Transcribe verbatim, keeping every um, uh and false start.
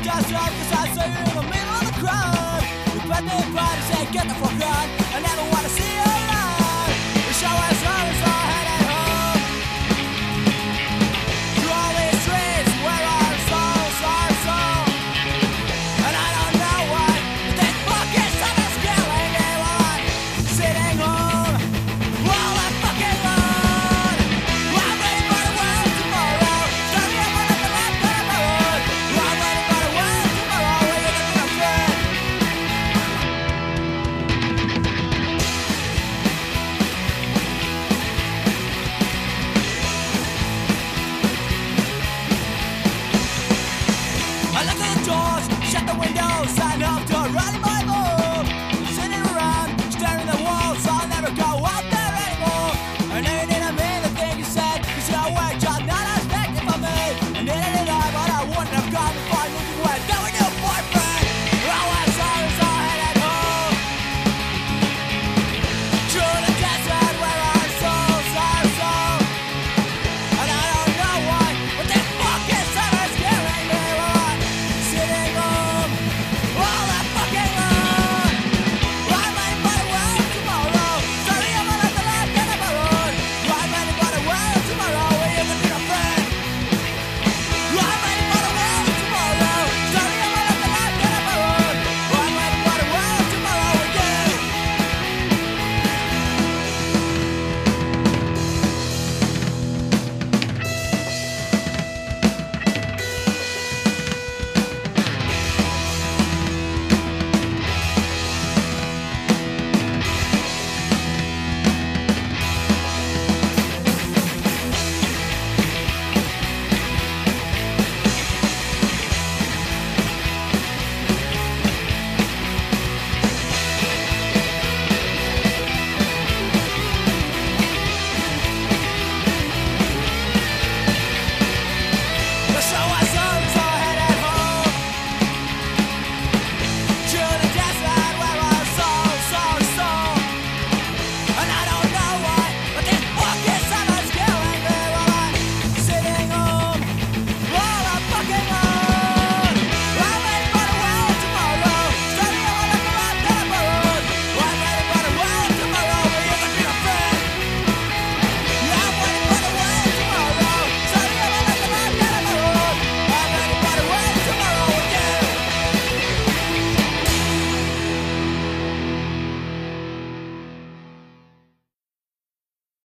just drunk cause I saw you in the middle of the crowd. You put me in pride and say get the fuck out. I never wanna see you alive. The show is on so I head at home. Through all these streets where our souls are sold. And I don't know why, but this fucking sun is killing me while I'm sitting home. All that fucking road. I'm waiting for the world tomorrow. Starting up on the left of the road. I'm waiting for the world tomorrow. Where you get the friend. I look at the doors, shut the windows, sign up to a run in my voice.